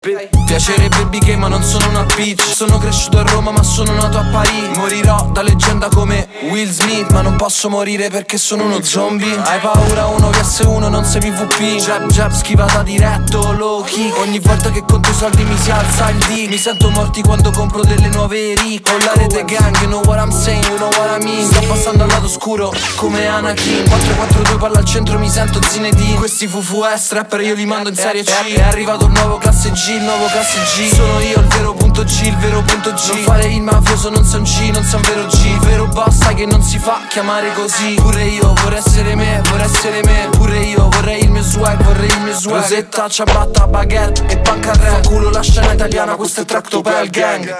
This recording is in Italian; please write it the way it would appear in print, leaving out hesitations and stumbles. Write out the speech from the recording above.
Piacere baby gay ma non sono una bitch. Sono cresciuto a Roma ma sono nato a Parigi. Morirò da leggenda come Will Smith, ma non posso morire perché sono uno zombie. Hai paura 1vs1 non sei PvP. Jab jab schivata diretto low kick. Ogni volta che conto i soldi mi si alza il dick. Mi sento morti quando compro delle nuove Eric. Con la rete gang, you know what I'm saying, you know what I mean. Sto passando al lato scuro come Anakin. 4-4-2 palla al centro mi sento Zinedine. Questi FUFU rapper io li mando in serie C. È arrivato il nuovo classe G, il nuovo classe G. Sono io il vero punto G, il vero punto G. Non fare il mafioso, non sei un C, non sei un vero G. Il vero boss sai che non si fa chiamare così. Pure io vorrei essere me, vorrei essere me. Pure io vorrei il mio swag, vorrei il mio swag. Rosetta, ciabatta, baguette e panca rap. Fa culo la scena italiana, questo è Tractopelle Gang.